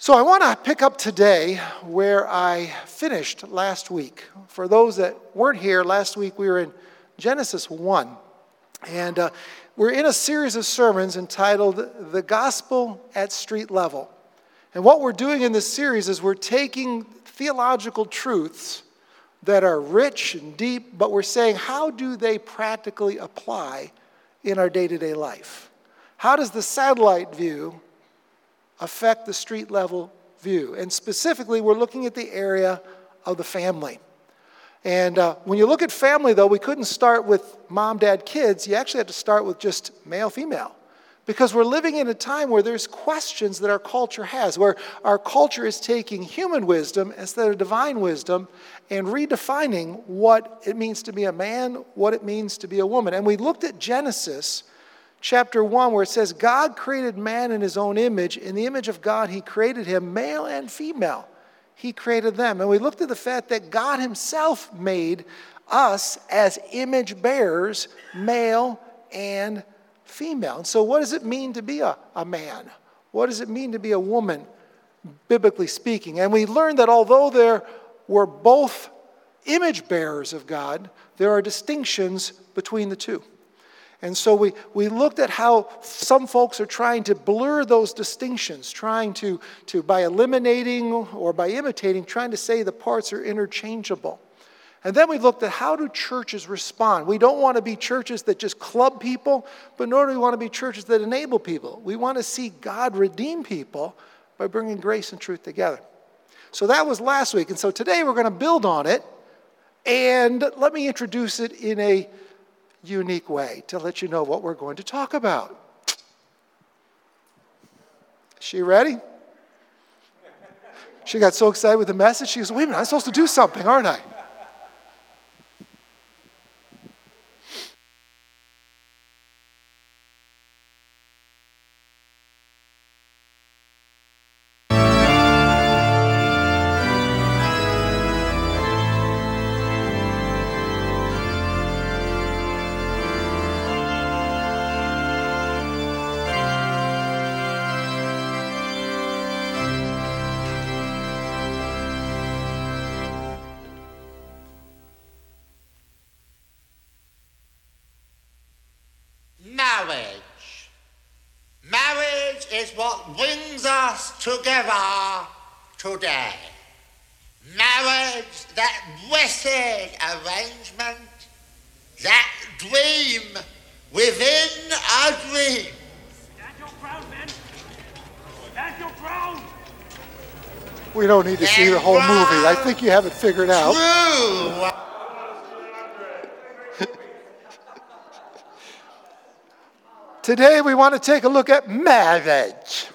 So I want to pick up today where I finished last week. For those that weren't here, last week we were in Genesis 1. And we're in a series of sermons entitled The Gospel at Street Level. And what we're doing in this series is we're taking theological truths that are rich and deep, but we're saying, how do they practically apply in our day-to-day life? How does the satellite view affect the street level view? And specifically, we're looking at the area of the family. And when you look at family, though, we couldn't start with mom, dad, kids. You actually have to start with just male, female. Because we're living in a time where there's questions that our culture has, where our culture is taking human wisdom instead of divine wisdom and redefining what it means to be a man, what it means to be a woman. And we looked at Genesis chapter 1, where it says, God created man in his own image. In the image of God, he created him, male and female. He created them. And we looked at the fact that God himself made us as image bearers, male and female. And so what does it mean to be a man? What does it mean to be a woman, biblically speaking? And we learned that although we're both image bearers of God, there are distinctions between the two. And so we looked at how some folks are trying to blur those distinctions, trying to by eliminating or by imitating, trying to say the parts are interchangeable. And then we looked at how do churches respond. We don't want to be churches that just club people, but nor do we want to be churches that enable people. We want to see God redeem people by bringing grace and truth together. So that was last week. And so today we're going to build on it. And let me introduce it in a unique way to let you know what we're going to talk about. She ready? She got so excited with the message, she goes, wait a minute, I'm supposed to do something, aren't I? Marriage is what brings us together today. Marriage, that blessed arrangement, that dream within a dream. Stand your ground, men! Stand your ground! We don't need to see the whole movie. I think you have it figured out. True. Today we want to take a look at marriage.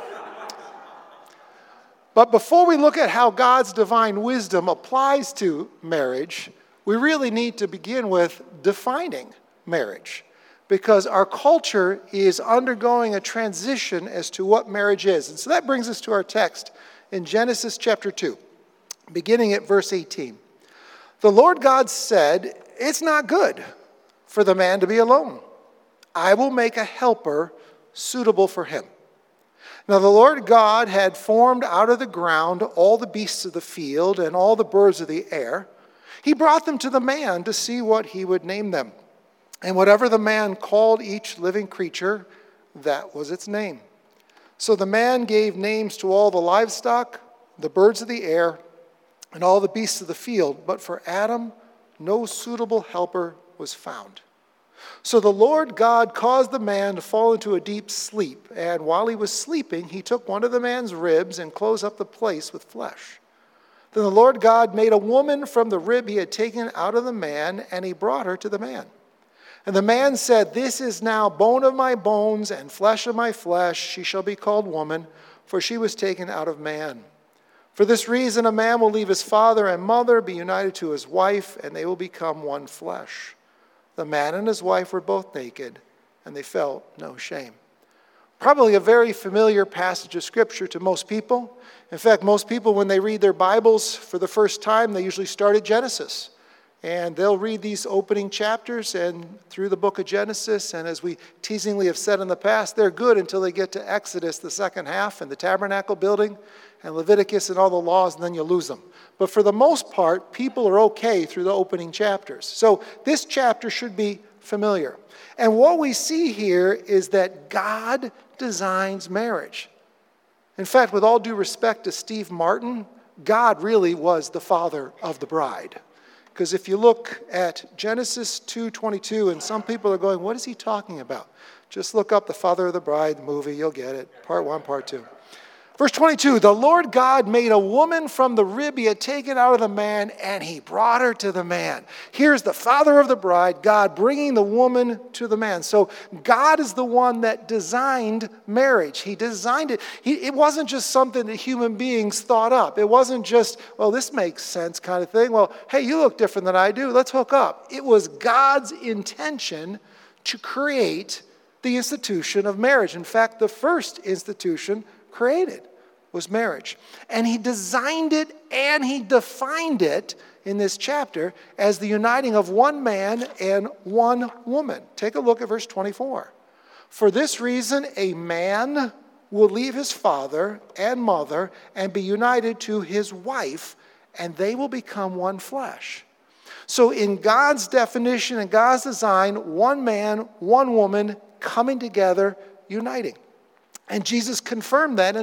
But before we look at how God's divine wisdom applies to marriage, we really need to begin with defining marriage. Because our culture is undergoing a transition as to what marriage is. And so that brings us to our text in Genesis chapter 2, beginning at verse 18. The Lord God said, "It's not good for the man to be alone. I will make a helper suitable for him." Now the Lord God had formed out of the ground all the beasts of the field and all the birds of the air. He brought them to the man to see what he would name them. And whatever the man called each living creature, that was its name. So the man gave names to all the livestock, the birds of the air, and all the beasts of the field. But for Adam, no suitable helper was found. So the Lord God caused the man to fall into a deep sleep, and while he was sleeping, he took one of the man's ribs and closed up the place with flesh. Then the Lord God made a woman from the rib he had taken out of the man, and he brought her to the man. And the man said, "This is now bone of my bones and flesh of my flesh. She shall be called woman, for she was taken out of man. For this reason a man will leave his father and mother, be united to his wife, and they will become one flesh. The man and his wife were both naked, and they felt no shame." Probably a very familiar passage of Scripture to most people. In fact, most people, when they read their Bibles for the first time, they usually start at Genesis. And they'll read these opening chapters and through the book of Genesis. And as we teasingly have said in the past, they're good until they get to Exodus, the second half, and the tabernacle building, and Leviticus and all the laws, and then you lose them. But for the most part, people are okay through the opening chapters. So this chapter should be familiar. And what we see here is that God designs marriage. In fact, with all due respect to Steve Martin, God really was the father of the bride. Because if you look at Genesis 2:22, and some people are going, what is he talking about? Just look up the Father of the Bride movie, you'll get it. Part 1, Part 2. Verse 22, the Lord God made a woman from the rib he had taken out of the man, and he brought her to the man. Here's the Father of the bride, God bringing the woman to the man. So God is the one that designed marriage. He designed it. It wasn't just something that human beings thought up. It wasn't just, well, this makes sense kind of thing. Well, hey, you look different than I do. Let's hook up. It was God's intention to create the institution of marriage. In fact, the first institution created was marriage. And he designed it and he defined it in this chapter as the uniting of one man and one woman. Take a look at verse 24. For this reason, a man will leave his father and mother and be united to his wife, and they will become one flesh. So in God's definition and God's design, one man, one woman coming together, uniting. And Jesus confirmed that in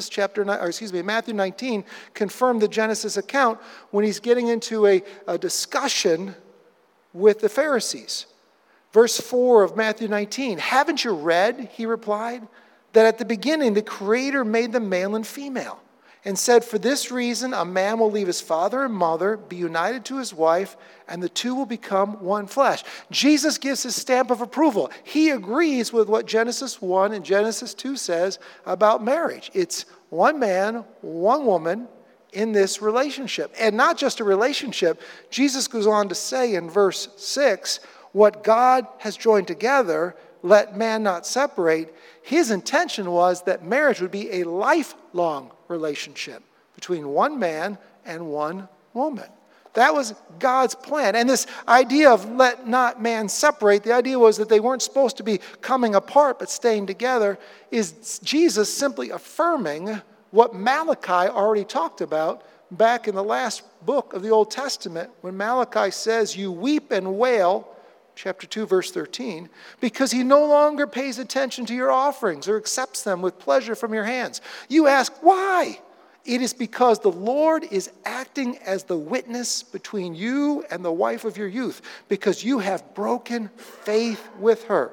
Matthew 19, confirmed the Genesis account when he's getting into a discussion with the Pharisees. Verse 4 of Matthew 19, haven't you read, he replied, that at the beginning the Creator made them male and female, and said, for this reason a man will leave his father and mother, be united to his wife, and the two will become one flesh. Jesus gives his stamp of approval. He agrees with what Genesis 1 and Genesis 2 says about marriage. It's one man, one woman in this relationship. And not just a relationship. Jesus goes on to say in verse 6, what God has joined together, let man not separate. His intention was that marriage would be a lifelong relationship between one man and one woman. That was God's plan. And this idea of let not man separate, the idea was that they weren't supposed to be coming apart but staying together, is Jesus simply affirming what Malachi already talked about back in the last book of the Old Testament when Malachi says, you weep and wail, chapter 2, verse 13, because he no longer pays attention to your offerings or accepts them with pleasure from your hands. You ask, why? It is because the Lord is acting as the witness between you and the wife of your youth, because you have broken faith with her.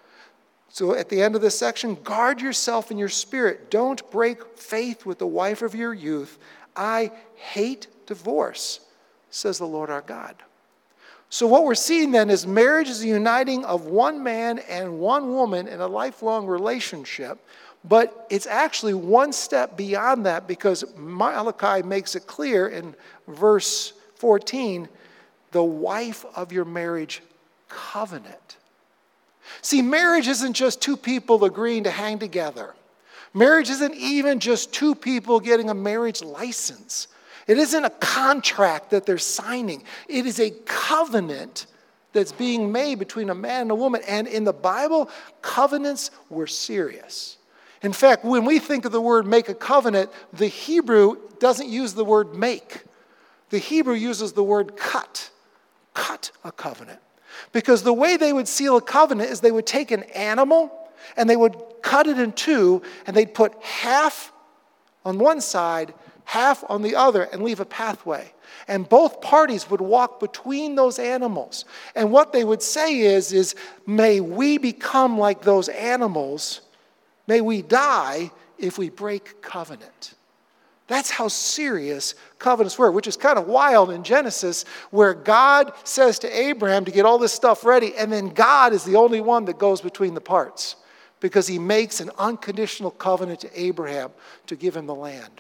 So at the end of this section, guard yourself in your spirit. Don't break faith with the wife of your youth. I hate divorce, says the Lord our God. So what we're seeing then is marriage is the uniting of one man and one woman in a lifelong relationship, but it's actually one step beyond that because Malachi makes it clear in verse 14, the wife of your marriage covenant. See, marriage isn't just two people agreeing to hang together. Marriage isn't even just two people getting a marriage license. It isn't a contract that they're signing. It is a covenant that's being made between a man and a woman. And in the Bible, covenants were serious. In fact, when we think of the word make a covenant, the Hebrew doesn't use the word make. The Hebrew uses the word cut. Cut a covenant. Because the way they would seal a covenant is they would take an animal and they would cut it in two, and they'd put half on one side, half on the other, and leave a pathway. And both parties would walk between those animals. And what they would say is may we become like those animals. May we die if we break covenant. That's how serious covenants were, which is kind of wild in Genesis, where God says to Abraham to get all this stuff ready, and then God is the only one that goes between the parts because he makes an unconditional covenant to Abraham to give him the land.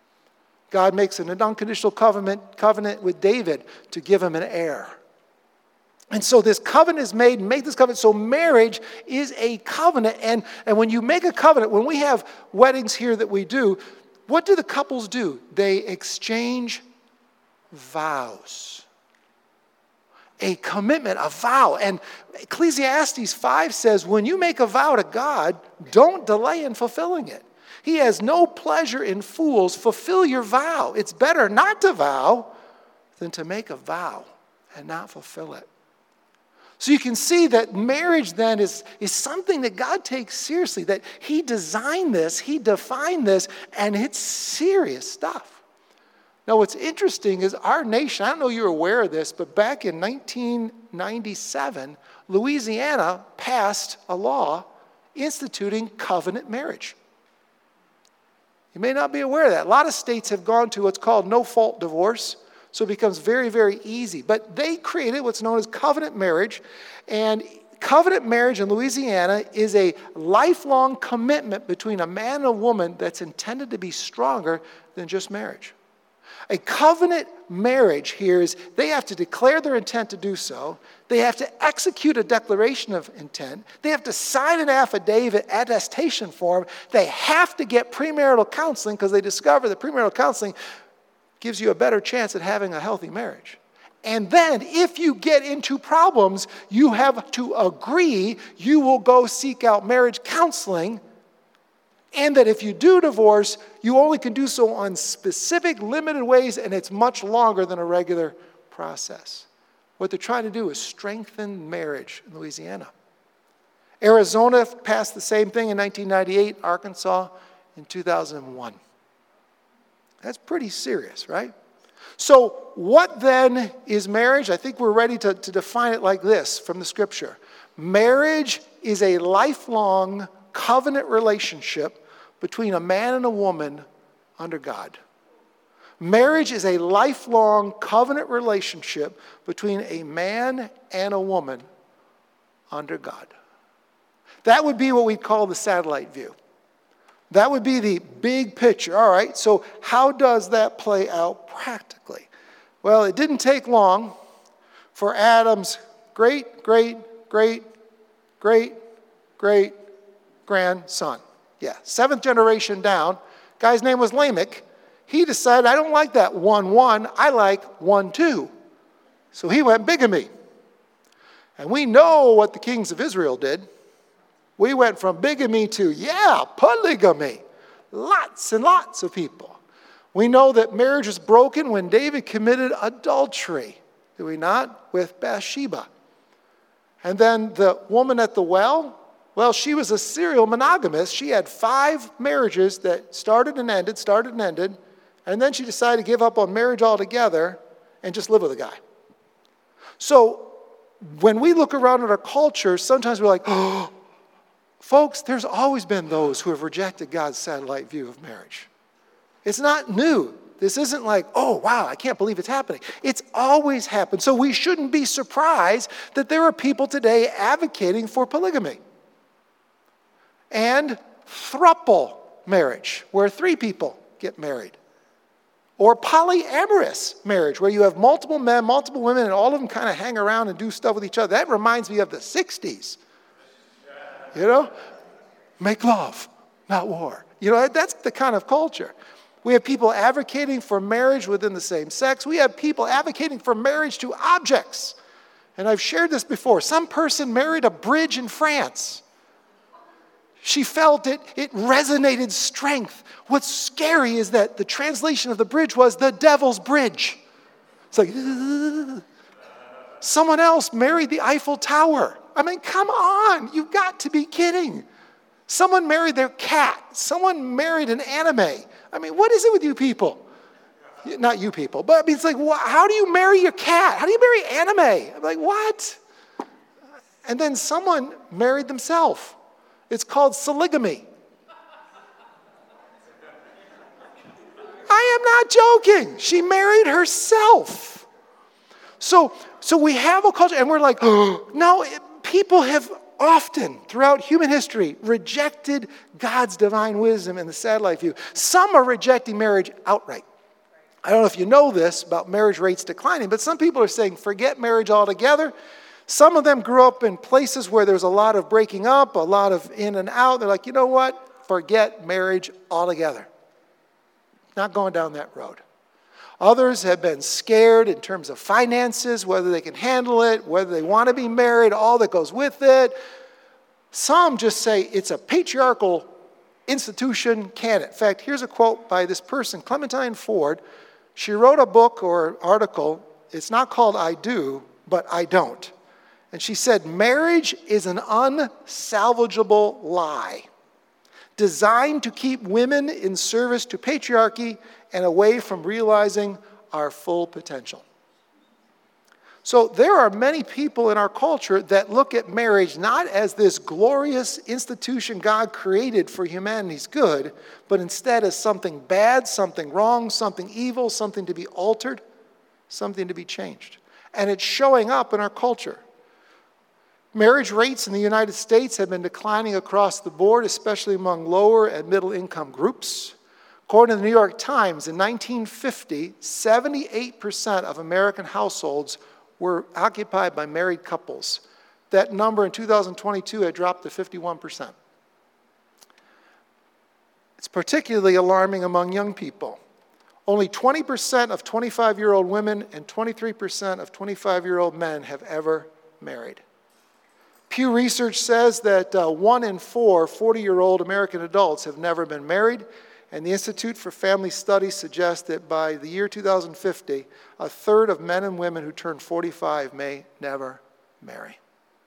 God makes an unconditional covenant with David to give him an heir. And so this covenant is made, make this covenant. So marriage is a covenant. And when you make a covenant, when we have weddings here that we do, what do the couples do? They exchange vows. a commitment, a vow. And Ecclesiastes 5 says, when you make a vow to God, don't delay in fulfilling it. He has no pleasure in fools. Fulfill your vow. It's better not to vow than to make a vow and not fulfill it. So you can see that marriage then is something that God takes seriously, that he designed this, he defined this, and it's serious stuff. Now, what's interesting is our nation, I don't know if you're aware of this, but back in 1997, Louisiana passed a law instituting covenant marriage. You may not be aware of that. A lot of states have gone to what's called no-fault divorce, so it becomes very, very easy. But they created what's known as covenant marriage, and covenant marriage in Louisiana is a lifelong commitment between a man and a woman that's intended to be stronger than just marriage. A covenant marriage here is they have to declare their intent to do so. They have to execute a declaration of intent. They have to sign an affidavit, attestation form. They have to get premarital counseling because they discover that premarital counseling gives you a better chance at having a healthy marriage. And then if you get into problems, you have to agree you will go seek out marriage counseling. And that if you do divorce, you only can do so on specific, limited ways, and it's much longer than a regular process. What they're trying to do is strengthen marriage in Louisiana. Arizona passed the same thing in 1998, Arkansas in 2001. That's pretty serious, right? So what then is marriage? I think we're ready to define it like this from the scripture. Marriage is a lifelong covenant relationship between a man and a woman under God. Marriage is a lifelong covenant relationship between a man and a woman under God. That would be what we call the satellite view. That would be the big picture. All right, so how does that play out practically? Well, it didn't take long for Adam's great-great-great-great-grandson. Yeah, 7th generation down. Guy's name was Lamech. He decided, I don't like that 1-1. I like 1-2. So he went bigamy. And we know what the kings of Israel did. We went from bigamy to, polygamy. Lots and lots of people. We know that marriage was broken when David committed adultery. Do we not? With Bathsheba. And then the woman at the well, she was a serial monogamist. She had 5 marriages that started and ended, and then she decided to give up on marriage altogether and just live with a guy. So when we look around at our culture, sometimes we're like, oh, folks, there's always been those who have rejected God's satellite view of marriage. It's not new. This isn't like, oh, wow, I can't believe it's happening. It's always happened. So we shouldn't be surprised that there are people today advocating for polygamy. And throuple marriage, where 3 people get married. Or polyamorous marriage, where you have multiple men, multiple women, and all of them kind of hang around and do stuff with each other. That reminds me of the 60s. You know? Make love, not war. You know, that's the kind of culture. We have people advocating for marriage within the same sex. We have people advocating for marriage to objects. And I've shared this before. Some person married a bridge in France. She felt it resonated strength. What's scary is that the translation of the bridge was the devil's bridge. It's like, ugh. Someone else married the Eiffel Tower. I mean, come on, you've got to be kidding. Someone married their cat. Someone married an anime. I mean, what is it with you people? Not you people, but I mean, it's like, how do you marry your cat? How do you marry anime? I'm like, what? And then someone married themselves. It's called polygamy. I am not joking. She married herself. So we have a culture, and we're like, oh, no, people have often, throughout human history, rejected God's divine wisdom in the satellite view. Some are rejecting marriage outright. I don't know if you know this about marriage rates declining, but some people are saying, forget marriage altogether. Some of them grew up in places where there's a lot of breaking up, a lot of in and out. They're like, you know what? Forget marriage altogether. Not going down that road. Others have been scared in terms of finances, whether they can handle it, whether they want to be married, all that goes with it. Some just say it's a patriarchal institution, can it? In fact, here's a quote by this person, Clementine Ford. She wrote a book or article. It's not called I Do, but I Don't. And she said, marriage is an unsalvageable lie designed to keep women in service to patriarchy and away from realizing our full potential. So there are many people in our culture that look at marriage not as this glorious institution God created for humanity's good, but instead as something bad, something wrong, something evil, something to be altered, something to be changed. And it's showing up in our culture. Marriage rates in the United States have been declining across the board, especially among lower and middle income groups. According to the New York Times, in 1950, 78% of American households were occupied by married couples. That number in 2022 had dropped to 51%. It's particularly alarming among young people. Only 20% of 25-year-old women and 23% of 25-year-old men have ever married. Pew Research says that 1 in 4 40-year-old American adults have never been married, and the Institute for Family Studies suggests that by the year 2050, a third of men and women who turn 45 may never marry.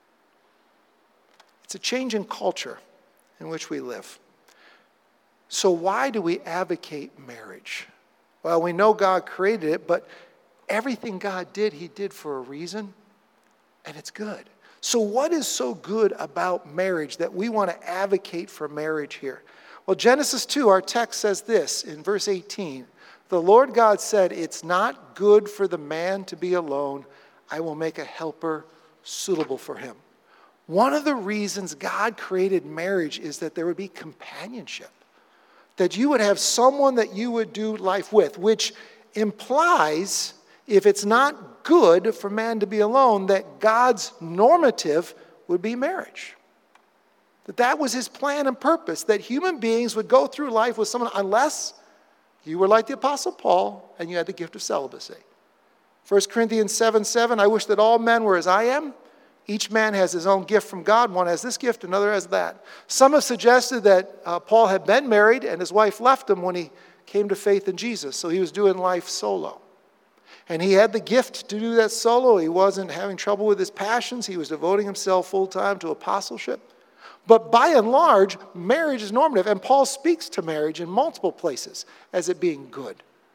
It's a change in culture in which we live. So why do we advocate marriage? Well, we know God created it, but everything God did, He did for a reason, and it's good. So what is so good about marriage that we want to advocate for marriage here? Well, Genesis 2, our text says this in verse 18. The Lord God said, it's not good for the man to be alone. I will make a helper suitable for him. One of the reasons God created marriage is that there would be companionship. That you would have someone that you would do life with, which implies, if it's not good for man to be alone, that God's normative would be marriage. That was His plan and purpose, that human beings would go through life with someone unless you were like the Apostle Paul and you had the gift of celibacy. 1 Corinthians 7:7, I wish that all men were as I am. Each man has his own gift from God. One has this gift, another has that. Some have suggested that Paul had been married and his wife left him when he came to faith in Jesus. So he was doing life solo. And he had the gift to do that solo. He wasn't having trouble with his passions. He was devoting himself full time to apostleship. But by and large, marriage is normative. And Paul speaks to marriage in multiple places as it being good.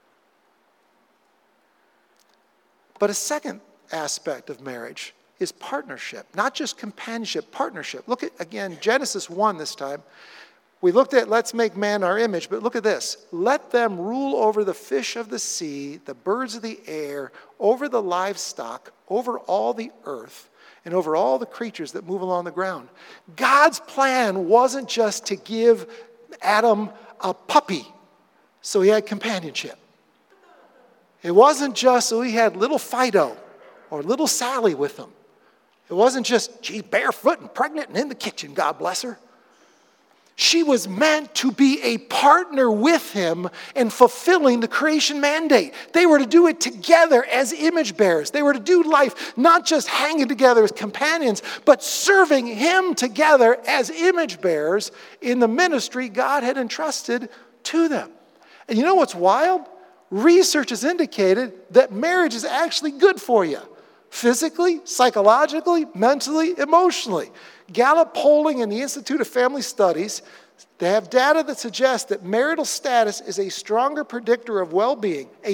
But a second aspect of marriage is partnership, not just companionship, partnership. Look at, again, Genesis 1 this time. We looked at let's make man our image, but look at this. Let them rule over the fish of the sea, the birds of the air, over the livestock, over all the earth, and over all the creatures that move along the ground. God's plan wasn't just to give Adam a puppy so he had companionship. It wasn't just so he had little Fido or little Sally with him. It wasn't just, she's barefoot and pregnant and in the kitchen, God bless her. She was meant to be a partner with him in fulfilling the creation mandate. They were to do it together as image bearers. They were to do life not just hanging together as companions, but serving him together as image bearers in the ministry God had entrusted to them. And you know what's wild? Research has indicated that marriage is actually good for you. Physically, psychologically, mentally, emotionally. Gallup polling and the Institute of Family Studies, they have data that suggests that marital status is a stronger predictor of well-being, than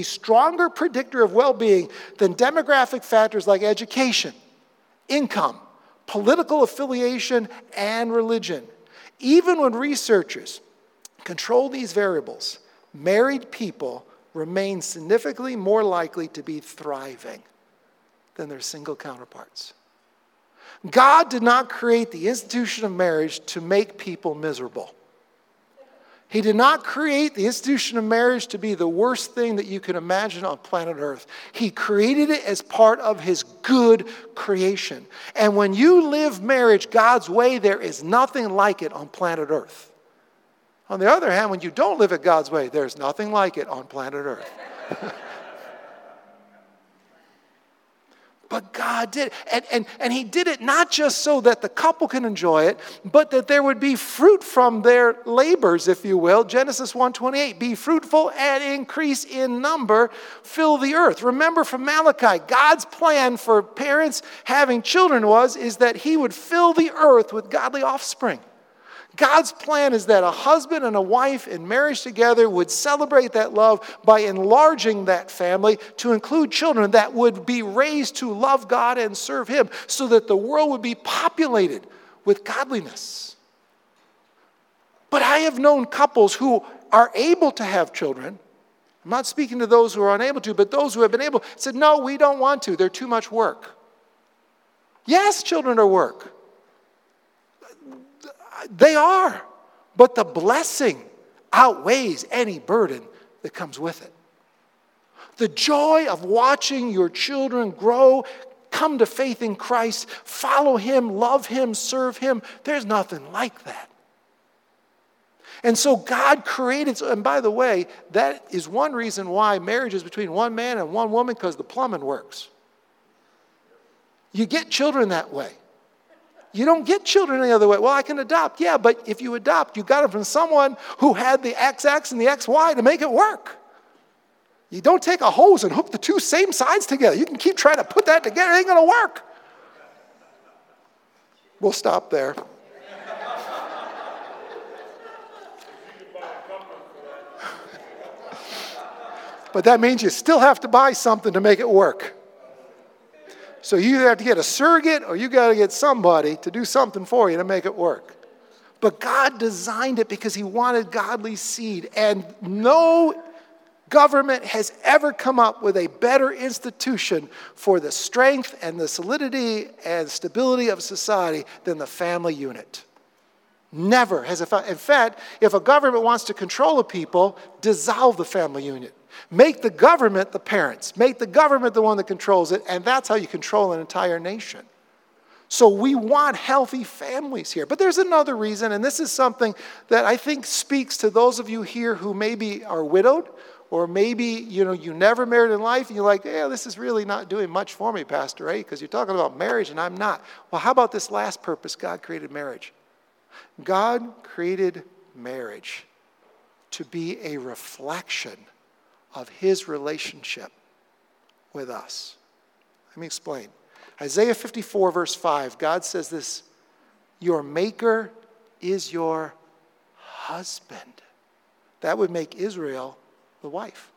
demographic factors like education, income, political affiliation, and religion. Even when researchers control these variables, married people remain significantly more likely to be thriving than their single counterparts. God did not create the institution of marriage to make people miserable. He did not create the institution of marriage to be the worst thing that you could imagine on planet Earth. He created it as part of His good creation. And when you live marriage God's way, there is nothing like it on planet Earth. On the other hand, when you don't live it God's way, there's nothing like it on planet Earth. But God did. And he did it not just so that the couple can enjoy it, but that there would be fruit from their labors, if you will. Genesis 1:28, be fruitful and increase in number, fill the earth. Remember from Malachi, God's plan for parents having children is that he would fill the earth with godly offspring. God's plan is that a husband and a wife in marriage together would celebrate that love by enlarging that family to include children that would be raised to love God and serve him so that the world would be populated with godliness. But I have known couples who are able to have children. I'm not speaking to those who are unable to, but those who have been able said, no, we don't want to. They're too much work. Yes, children are work. They are, but the blessing outweighs any burden that comes with it. The joy of watching your children grow, come to faith in Christ, follow him, love him, serve him, there's nothing like that. And so God created, and by the way, that is one reason why marriage is between one man and one woman, because the plumbing works. You get children that way. You don't get children any other way. Well, I can adopt. Yeah, but if you adopt, you got it from someone who had the XX and the XY to make it work. You don't take a hose and hook the two same sides together. You can keep trying to put that together. It ain't going to work. We'll stop there. But that means you still have to buy something to make it work. So you either have to get a surrogate or you got to get somebody to do something for you to make it work. But God designed it because he wanted godly seed. And no government has ever come up with a better institution for the strength and the solidity and stability of society than the family unit. Never has it. In fact, if a government wants to control a people, dissolve the family unit. Make the government the parents. Make the government the one that controls it, and that's how you control an entire nation. So we want healthy families here. But there's another reason, and this is something that I think speaks to those of you here who maybe are widowed, or maybe you never married in life, and you're like, yeah, this is really not doing much for me, Pastor A, because you're talking about marriage and I'm not. Well, how about this last purpose? God created marriage. God created marriage to be a reflection of his relationship with us. Let me explain. Isaiah 54, verse 5, God says this, your maker is your husband. That would make Israel the wife.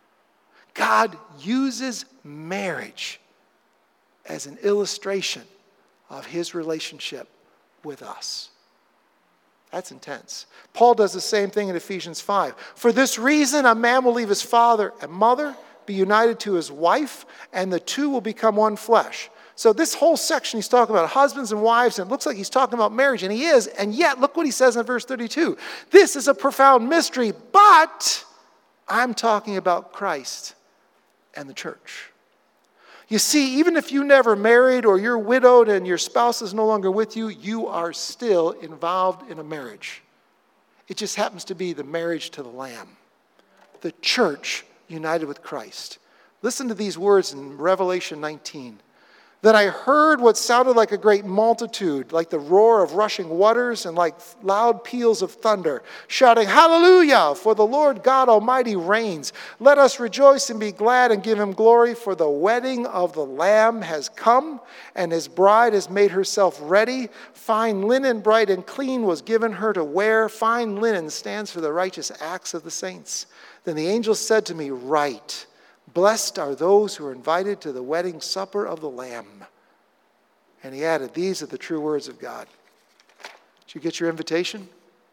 God uses marriage as an illustration of his relationship with us. That's intense. Paul does the same thing in Ephesians 5. For this reason, a man will leave his father and mother, be united to his wife, and the two will become one flesh. So this whole section, he's talking about husbands and wives, and it looks like he's talking about marriage, and he is. And yet, look what he says in verse 32. This is a profound mystery, but I'm talking about Christ and the church. You see, even if you never married or you're widowed and your spouse is no longer with you, you are still involved in a marriage. It just happens to be the marriage to the Lamb. The church united with Christ. Listen to these words in Revelation 19. Then I heard what sounded like a great multitude, like the roar of rushing waters and like loud peals of thunder, shouting, Hallelujah, for the Lord God Almighty reigns. Let us rejoice and be glad and give him glory, for the wedding of the Lamb has come, and his bride has made herself ready. Fine linen, bright and clean, was given her to wear. Fine linen stands for the righteous acts of the saints. Then the angel said to me, Write, blessed are those who are invited to the wedding supper of the Lamb. And he added, these are the true words of God. Did you get your invitation?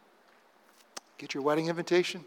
Get your wedding invitation?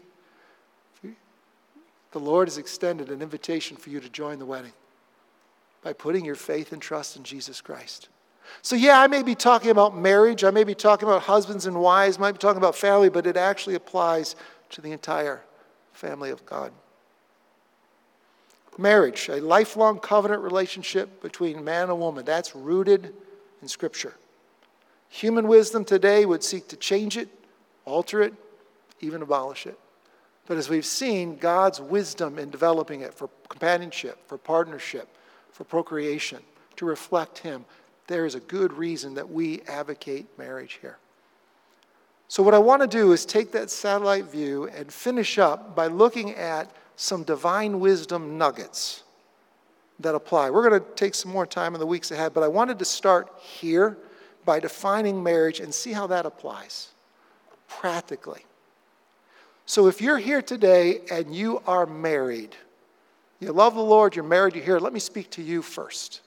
The Lord has extended an invitation for you to join the wedding by putting your faith and trust in Jesus Christ. So yeah, I may be talking about marriage, I may be talking about husbands and wives, I might be talking about family, but it actually applies to the entire family of God. Marriage, a lifelong covenant relationship between man and woman, that's rooted in Scripture. Human wisdom today would seek to change it, alter it, even abolish it. But as we've seen, God's wisdom in developing it for companionship, for partnership, for procreation, to reflect him, there is a good reason that we advocate marriage here. So what I want to do is take that satellite view and finish up by looking at some divine wisdom nuggets that apply. We're going to take some more time in the weeks ahead, but I wanted to start here by defining marriage and see how that applies practically. So if you're here today and you are married, you love the Lord, you're married, you're here, let me speak to you first.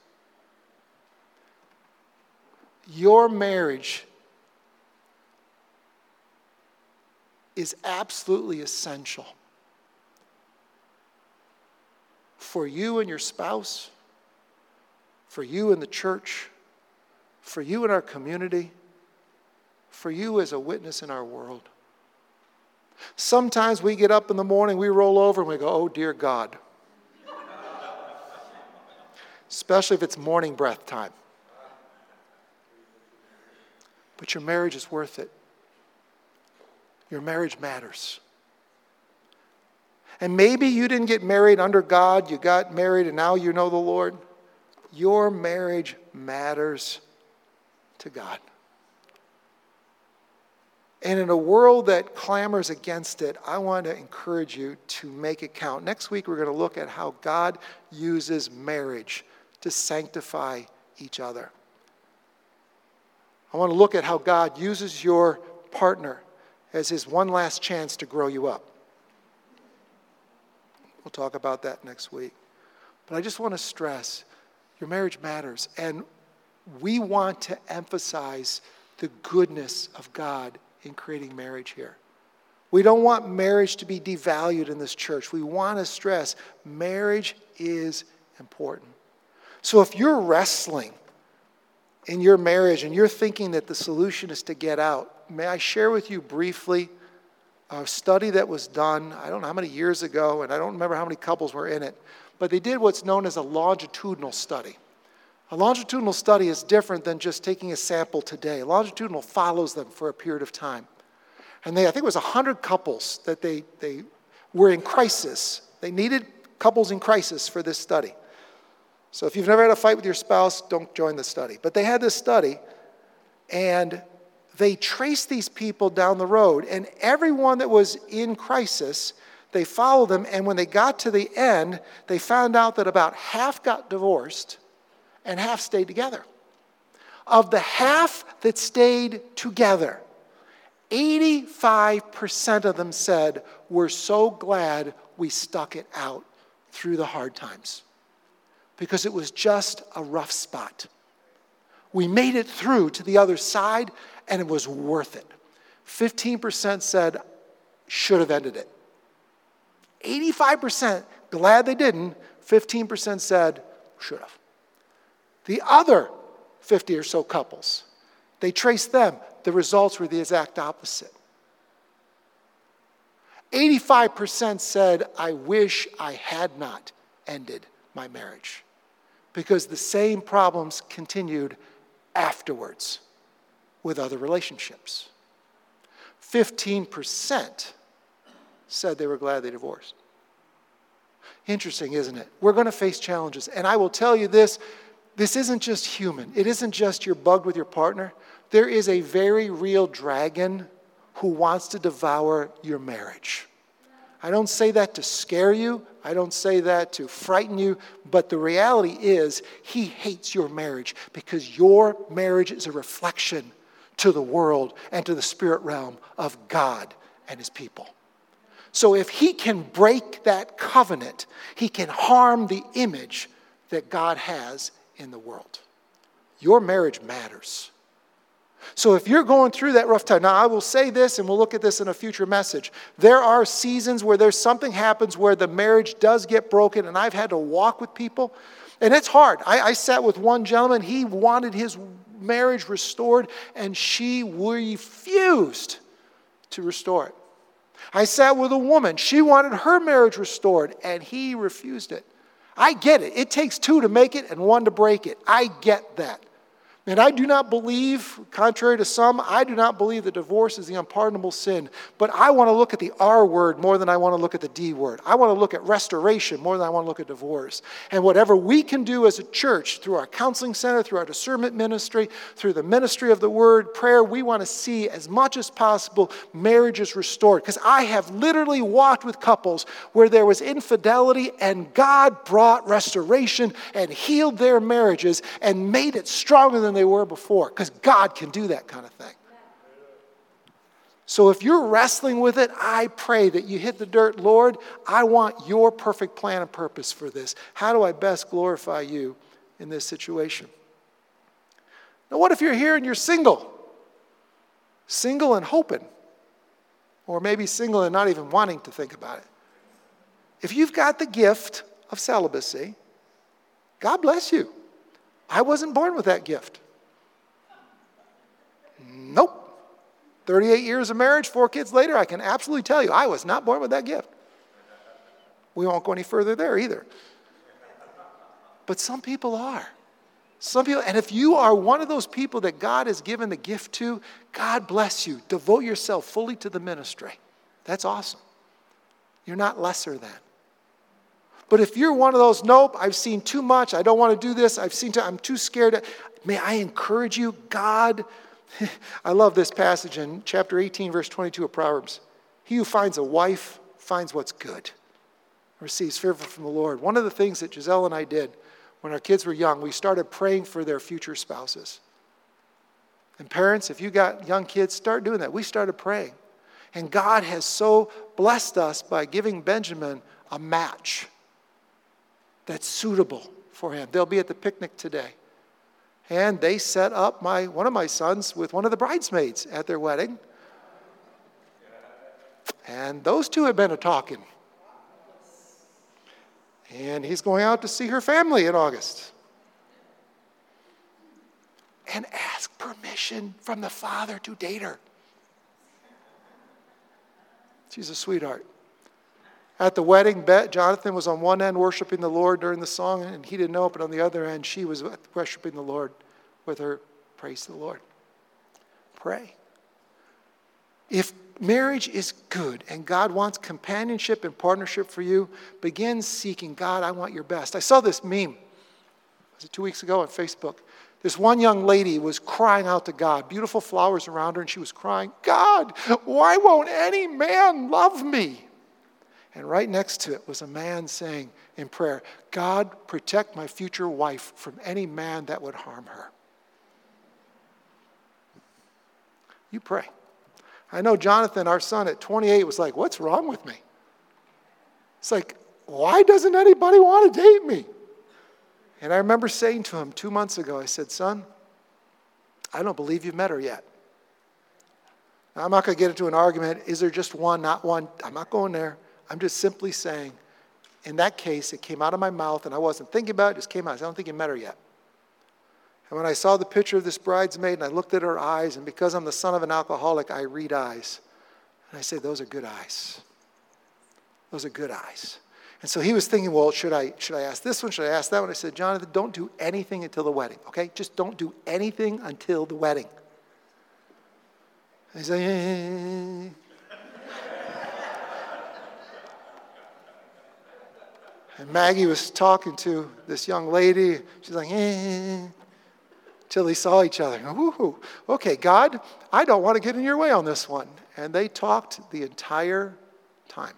Your marriage is absolutely essential for you and your spouse, for you and the church, for you and our community, for you as a witness in our world. Sometimes we get up in the morning, we roll over and we go, oh dear God. Especially if it's morning breath time. But your marriage is worth it. Your marriage matters. And maybe you didn't get married under God, you got married and now you know the Lord. Your marriage matters to God. And in a world that clamors against it, I want to encourage you to make it count. Next week, we're going to look at how God uses marriage to sanctify each other. I want to look at how God uses your partner as his one last chance to grow you up. We'll talk about that next week. But I just want to stress, your marriage matters. And we want to emphasize the goodness of God in creating marriage here. We don't want marriage to be devalued in this church. We want to stress marriage is important. So if you're wrestling in your marriage and you're thinking that the solution is to get out, may I share with you briefly a study that was done, I don't know how many years ago, and I don't remember how many couples were in it, but they did what's known as a longitudinal study. A longitudinal study is different than just taking a sample today. A longitudinal follows them for a period of time. And I think it was 100 couples that they were in crisis. They needed couples in crisis for this study. So if you've never had a fight with your spouse, don't join the study. But they had this study, and they traced these people down the road. And everyone that was in crisis, they followed them. And when they got to the end, they found out that about half got divorced and half stayed together. Of the half that stayed together, 85% of them said, we're so glad we stuck it out through the hard times. Because it was just a rough spot. We made it through to the other side, and it was worth it. 15% said, should have ended it. 85% glad they didn't. 15% said, should have. The other 50 or so couples, they traced them. The results were the exact opposite. 85% said, I wish I had not ended my marriage, because the same problems continued afterwards with other relationships. 15% said they were glad they divorced. Interesting, isn't it? We're going to face challenges. And I will tell you this isn't just human. It isn't just you're bugged with your partner. There is a very real dragon who wants to devour your marriage. I don't say that to scare you. I don't say that to frighten you. But the reality is he hates your marriage because your marriage is a reflection to the world and to the spirit realm of God and his people. So if he can break that covenant, he can harm the image that God has in the world. Your marriage matters. So if you're going through that rough time, now I will say this, and we'll look at this in a future message. There are seasons where there's something happens where the marriage does get broken, and I've had to walk with people, and it's hard. I sat with one gentleman. He wanted his marriage restored, and she refused to restore it. I sat with a woman. She wanted her marriage restored, and he refused it. I get it. It takes two to make it and one to break it. I get that. And I do not believe, contrary to some, I do not believe that divorce is the unpardonable sin. But I want to look at the R word more than I want to look at the D word. I want to look at restoration more than I want to look at divorce. And whatever we can do as a church, through our counseling center, through our discernment ministry, through the ministry of the word, prayer, we want to see as much as possible marriages restored. Because I have literally walked with couples where there was infidelity and God brought restoration and healed their marriages and made it stronger than they were before, because God can do that kind of thing. So if you're wrestling with it, I pray that you hit the dirt. Lord, I want your perfect plan and purpose for this. How do I best glorify you in this situation? Now, what if you're here and you're single? Single and hoping. Or maybe single and not even wanting to think about it. If you've got the gift of celibacy, God bless you. I wasn't born with that gift. Nope. 38 years of marriage, 4 kids later, I can absolutely tell you, I was not born with that gift. We won't go any further there either. But some people are. Some people, and if you are one of those people that God has given the gift to, God bless you. Devote yourself fully to the ministry. That's awesome. You're not lesser than. But if you're one of those, nope, I've seen too much, I don't want to do this, I'm too scared. May I encourage you, God, I love this passage in chapter 18, verse 22 of Proverbs. He who finds a wife finds what's good, receives favor from the Lord. One of the things that Giselle and I did when our kids were young, we started praying for their future spouses. And parents, if you got young kids, start doing that. We started praying. And God has so blessed us by giving Benjamin a match that's suitable for him. They'll be at the picnic today. And they set up one of my sons with one of the bridesmaids at their wedding. And those two have been a-talking. And he's going out to see her family in August. And ask permission from the father to date her. She's a sweetheart. At the wedding, Jonathan was on one end worshiping the Lord during the song, and he didn't know it, but on the other end, she was worshiping the Lord with her praise to the Lord. Pray. If marriage is good and God wants companionship and partnership for you, begin seeking, God, I want your best. I saw this meme, was it 2 weeks ago on Facebook? This one young lady was crying out to God, beautiful flowers around her, and she was crying, God, why won't any man love me? And right next to it was a man saying in prayer, God, protect my future wife from any man that would harm her. You pray. I know Jonathan, our son at 28, was like, what's wrong with me? It's like, why doesn't anybody want to date me? And I remember saying to him 2 months ago, I said, son, I don't believe you've met her yet. Now, I'm not going to get into an argument. Is there just one, not one? I'm not going there. I'm just simply saying, in that case, it came out of my mouth, and I wasn't thinking about it. It just came out. I don't think you met her yet. And when I saw the picture of this bridesmaid, and I looked at her eyes, and because I'm the son of an alcoholic, I read eyes. And I say, those are good eyes. Those are good eyes. And so he was thinking, well, should I ask this one? Should I ask that one? I said, Jonathan, don't do anything until the wedding, okay? Just don't do anything until the wedding. And he's like, And Maggie was talking to this young lady. She's like, till they saw each other. Woo-hoo. Okay, God, I don't want to get in your way on this one. And they talked the entire time.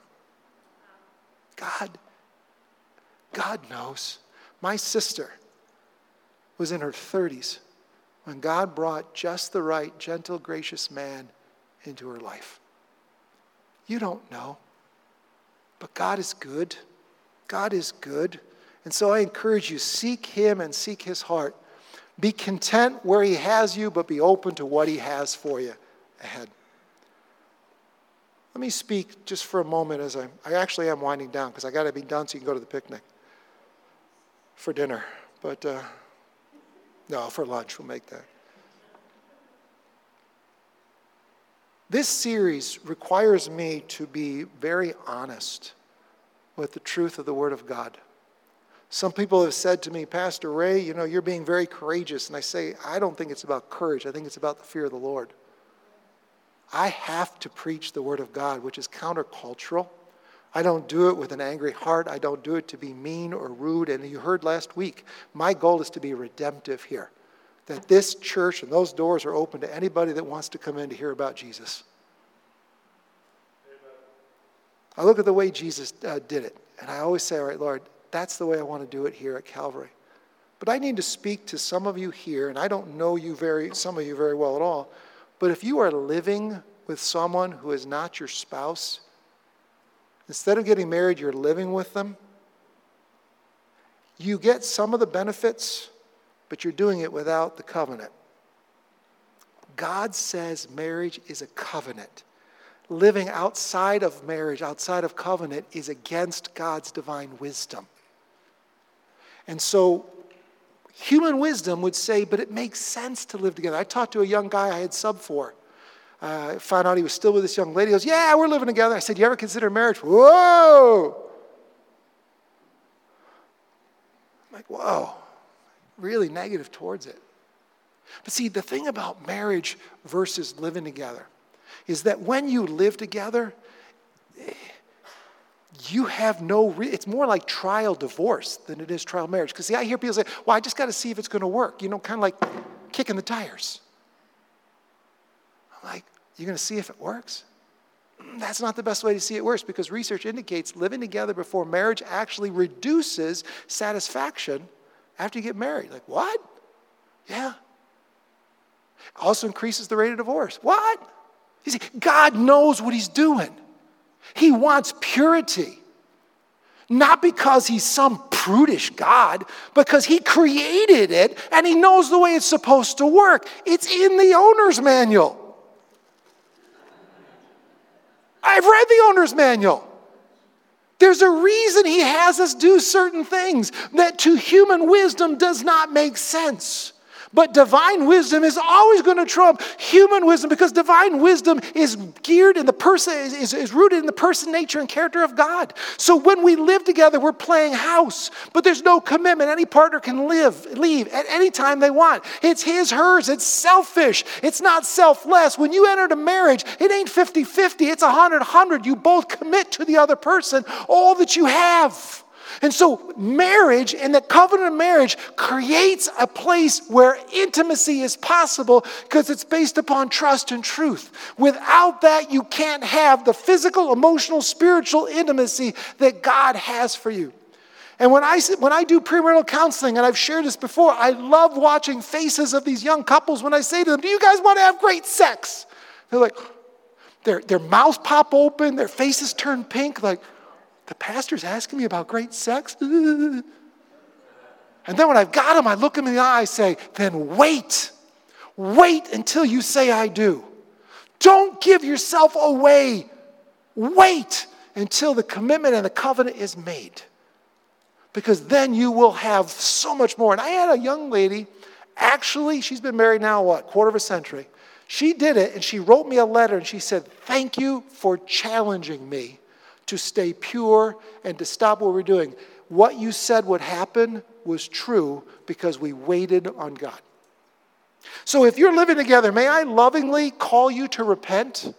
God knows. My sister was in her 30s when God brought just the right, gentle, gracious man into her life. You don't know. But God is good. God is good. And so I encourage you, seek him and seek his heart. Be content where he has you, but be open to what he has for you ahead. Let me speak just for a moment as I actually am winding down because I got to be done so you can go to the picnic for dinner. But no, for lunch, we'll make that. This series requires me to be very honest with the truth of the Word of God. Some people have said to me, Pastor Ray, you're being very courageous. And I say, I don't think it's about courage. I think it's about the fear of the Lord. I have to preach the Word of God, which is countercultural. I don't do it with an angry heart. I don't do it to be mean or rude. And you heard last week, my goal is to be redemptive here. That this church and those doors are open to anybody that wants to come in to hear about Jesus. Amen. I look at the way Jesus did it. And I always say, all right, Lord, that's the way I want to do it here at Calvary. But I need to speak to some of you here, and I don't know some of you very well at all, but if you are living with someone who is not your spouse, instead of getting married, you're living with them, you get some of the benefits, but you're doing it without the covenant. God says marriage is a covenant. Living outside of marriage, outside of covenant, is against God's divine wisdom. And so human wisdom would say, but it makes sense to live together. I talked to a young guy I had subbed for. I found out he was still with this young lady. He goes, yeah, we're living together. I said, you ever consider marriage? Whoa! I'm like, whoa. Really negative towards it. But see, the thing about marriage versus living together is that when you live together, you have it's more like trial divorce than it is trial marriage. Because see, I hear people say, well, I just got to see if it's going to work. Kind of like kicking the tires. I'm like, you're going to see if it works? That's not the best way to see it works, because research indicates living together before marriage actually reduces satisfaction after you get married. Like, what? Yeah. Also increases the rate of divorce. What? You see, God knows what he's doing. He wants purity. Not because he's some prudish God, because he created it and he knows the way it's supposed to work. It's in the owner's manual. I've read the owner's manual. There's a reason he has us do certain things that to human wisdom does not make sense. But divine wisdom is always going to trump human wisdom, because divine wisdom is geared in the person, is rooted in the person, nature, and character of God. So when we live together, we're playing house, but there's no commitment. Any partner can leave at any time they want. It's his, hers. It's selfish. It's not selfless. When you enter a marriage, it ain't 50-50. It's 100-100. You both commit to the other person all that you have. And so marriage and the covenant of marriage creates a place where intimacy is possible, because it's based upon trust and truth. Without that, you can't have the physical, emotional, spiritual intimacy that God has for you. And when I do premarital counseling, and I've shared this before, I love watching faces of these young couples when I say to them, do you guys want to have great sex? They're like, their mouths pop open, their faces turn pink, like, the pastor's asking me about great sex? And then when I've got him, I look him in the eye, I say, then wait. Wait until you say I do. Don't give yourself away. Wait until the commitment and the covenant is made. Because then you will have so much more. And I had a young lady, actually, she's been married now, quarter of a century. She did it, and she wrote me a letter, and she said, thank you for challenging me to stay pure and to stop what we're doing. What you said would happen was true because we waited on God. So if you're living together, may I lovingly call you to repent?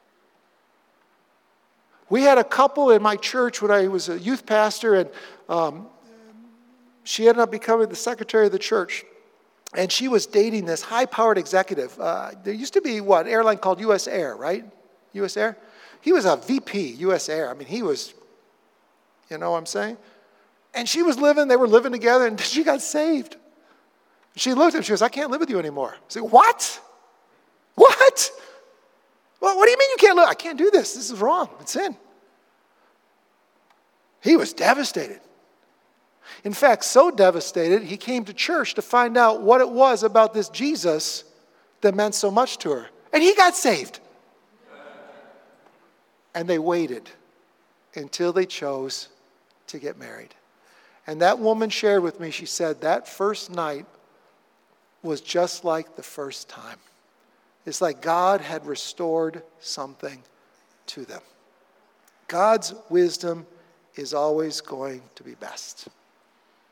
We had a couple in my church when I was a youth pastor, and she ended up becoming the secretary of the church. And she was dating this high-powered executive. There used to be, an airline called U.S. Air, right? U.S. Air? He was a VP, U.S. Air. I mean, he was, you know what I'm saying? And they were living together, and she got saved. She looked at him, she goes, I can't live with you anymore. I said, what? What? Well, what do you mean you can't live? I can't do this. This is wrong. It's sin. He was devastated. In fact, so devastated, he came to church to find out what it was about this Jesus that meant so much to her. And he got saved. And they waited until they chose to get married. And that woman shared with me, she said, that first night was just like the first time. It's like God had restored something to them. God's wisdom is always going to be best.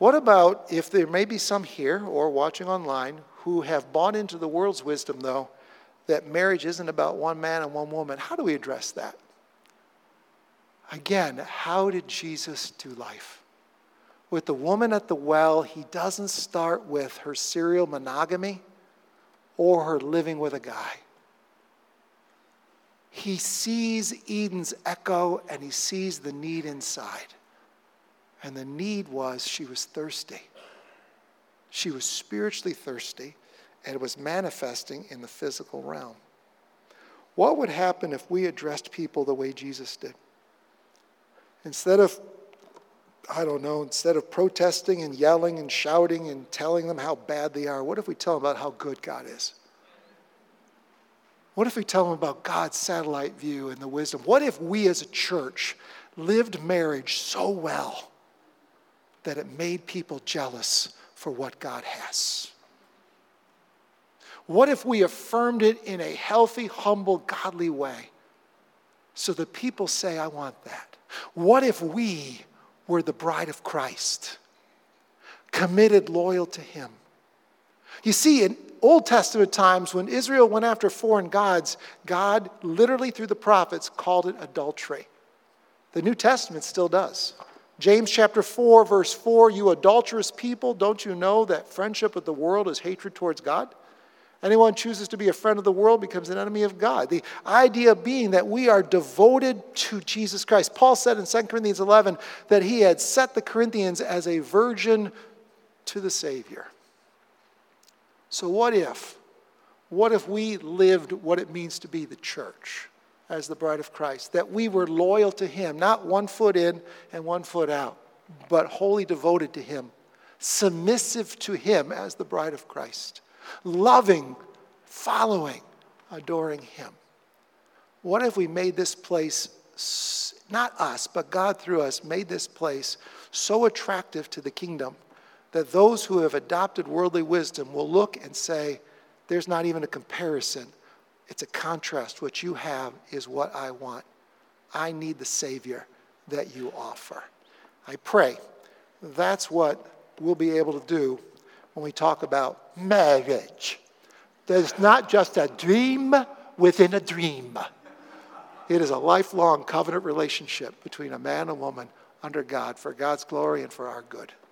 What about if there may be some here or watching online who have bought into the world's wisdom, though, that marriage isn't about one man and one woman? How do we address that? Again, how did Jesus do life? With the woman at the well, he doesn't start with her serial monogamy or her living with a guy. He sees Eden's echo and he sees the need inside. And the need was she was thirsty. She was spiritually thirsty, and it was manifesting in the physical realm. What would happen if we addressed people the way Jesus did? Instead of protesting and yelling and shouting and telling them how bad they are, what if we tell them about how good God is? What if we tell them about God's satellite view and the wisdom? What if we as a church lived marriage so well that it made people jealous for what God has? What if we affirmed it in a healthy, humble, godly way so that people say, I want that? What if we were the bride of Christ, committed, loyal to him? You see, in Old Testament times, when Israel went after foreign gods, God literally through the prophets called it adultery. The New Testament still does. James chapter 4, verse 4, you adulterous people, don't you know that friendship with the world is hatred towards God? Anyone chooses to be a friend of the world becomes an enemy of God. The idea being that we are devoted to Jesus Christ. Paul said in 2 Corinthians 11 that he had set the Corinthians as a virgin to the Savior. So what if we lived what it means to be the church as the bride of Christ? That we were loyal to him, not one foot in and one foot out, but wholly devoted to him, submissive to him as the bride of Christ, loving, following, adoring him. What if we made this place, not us, but God through us, made this place so attractive to the kingdom that those who have adopted worldly wisdom will look and say, there's not even a comparison. It's a contrast. What you have is what I want. I need the Savior that you offer. I pray that's what we'll be able to do when we talk about marriage. There's not just a dream within a dream. It is a lifelong covenant relationship between a man and woman under God for God's glory and for our good.